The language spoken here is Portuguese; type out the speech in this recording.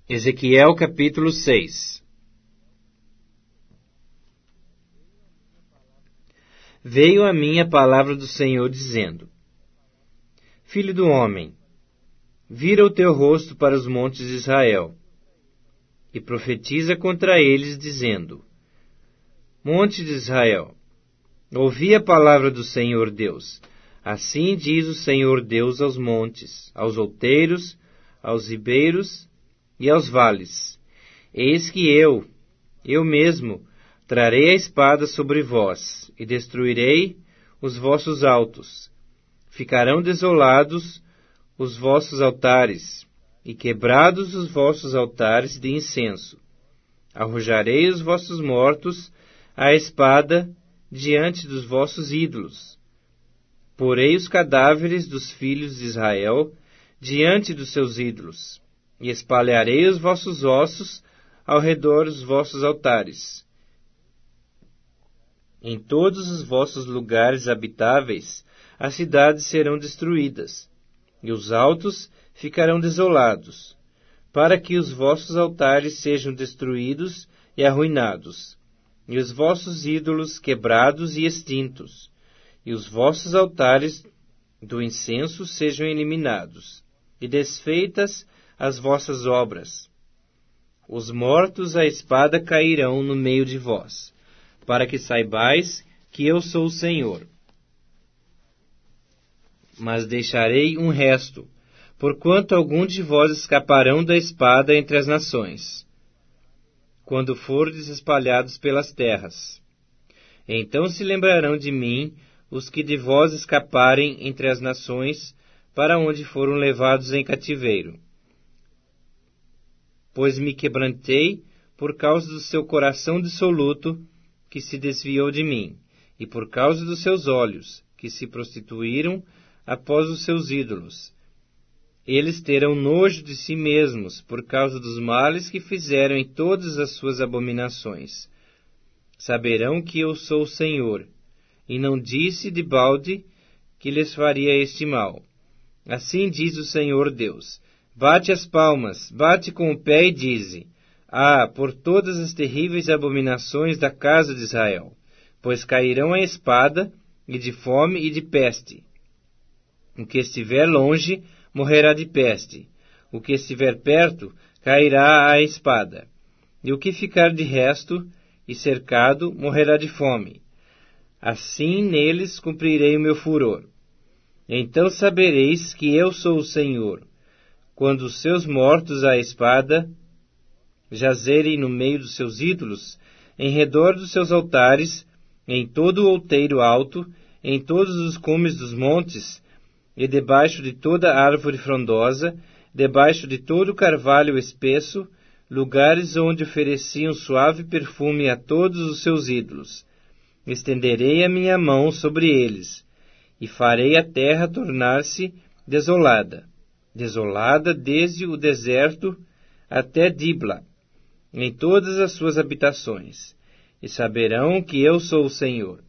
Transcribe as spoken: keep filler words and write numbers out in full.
Ezequiel capítulo seis. Veio a mim a palavra do Senhor dizendo: Filho do homem, vira o teu rosto para os montes de Israel, e profetiza contra eles, dizendo: Monte de Israel, ouvi a palavra do Senhor Deus. Assim diz o Senhor Deus aos montes, aos outeiros, aos ribeiros e aos vales: Eis que eu, eu mesmo, trarei a espada sobre vós, e destruirei os vossos altos. Ficarão desolados os vossos altares, e quebrados os vossos altares de incenso. Arrojarei os vossos mortos à espada diante dos vossos ídolos. Porei os cadáveres dos filhos de Israel diante dos seus ídolos, e espalharei os vossos ossos ao redor dos vossos altares. Em todos os vossos lugares habitáveis, as cidades serão destruídas, e os altos ficarão desolados, para que os vossos altares sejam destruídos e arruinados, e os vossos ídolos quebrados e extintos, e os vossos altares do incenso sejam eliminados, e desfeitas as vossas obras. Os mortos à espada cairão no meio de vós, para que saibais que eu sou o Senhor. Mas deixarei um resto, porquanto algum de vós escaparão da espada entre as nações, quando fordes espalhados pelas terras. Então se lembrarão de mim os que de vós escaparem entre as nações, para onde foram levados em cativeiro. Pois me quebrantei por causa do seu coração dissoluto, que se desviou de mim, e por causa dos seus olhos, que se prostituíram após os seus ídolos. Eles terão nojo de si mesmos, por causa dos males que fizeram em todas as suas abominações. Saberão que eu sou o Senhor, e não disse de balde que lhes faria este mal. Assim diz o Senhor Deus: Bate as palmas, bate com o pé e dize: Ah, por todas as terríveis abominações da casa de Israel, pois cairão a espada, e de fome e de peste. O que estiver longe morrerá de peste, o que estiver perto cairá a espada, e o que ficar de resto e cercado morrerá de fome. Assim neles cumprirei o meu furor. Então sabereis que eu sou o Senhor, quando os seus mortos à espada jazerem no meio dos seus ídolos, em redor dos seus altares, em todo o outeiro alto, em todos os cumes dos montes, e debaixo de toda árvore frondosa, debaixo de todo carvalho espesso, lugares onde ofereciam suave perfume a todos os seus ídolos. Estenderei a minha mão sobre eles, e farei a terra tornar-se desolada, desolada desde o deserto até Dibla, em todas as suas habitações, e saberão que eu sou o Senhor.